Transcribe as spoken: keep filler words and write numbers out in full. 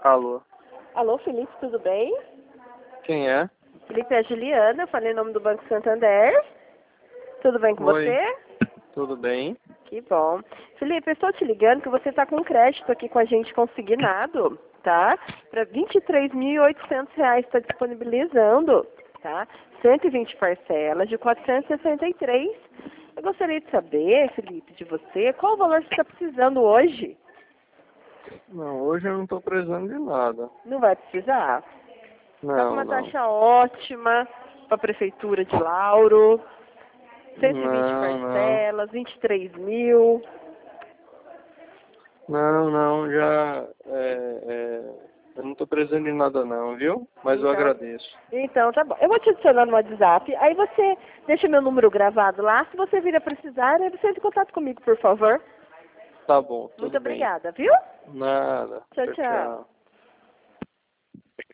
Alô? Alô, Felipe, tudo bem? Quem é? Felipe, é a Juliana, eu falei em nome do Banco Santander. Tudo bem com Oi. você? Tudo bem? Que bom. Felipe, eu estou te ligando que você está com crédito aqui com a gente consignado, tá? Para vinte e três mil e oitocentos reais está disponibilizando, tá? cento e vinte parcelas de quatrocentos e sessenta e três. Eu gostaria de saber, Felipe, de você, qual o valor que você está precisando hoje? Não, hoje eu não estou precisando de nada. Não vai precisar? Está com Não, uma não. taxa ótima para a Prefeitura de Lauro. cento e vinte Não, não. parcelas, vinte e três mil. Não, não, já. É, é, eu não estou precisando de nada não, viu? Mas eu Então, agradeço. então tá bom. Eu vou te adicionar no WhatsApp. Aí você deixa meu número gravado lá. Se você vir a precisar, aí você entra em contato comigo, por favor. Tá bom, tudo Muito bem. obrigada, viu? Nada. Tchau, Tchau, tchau. tchau.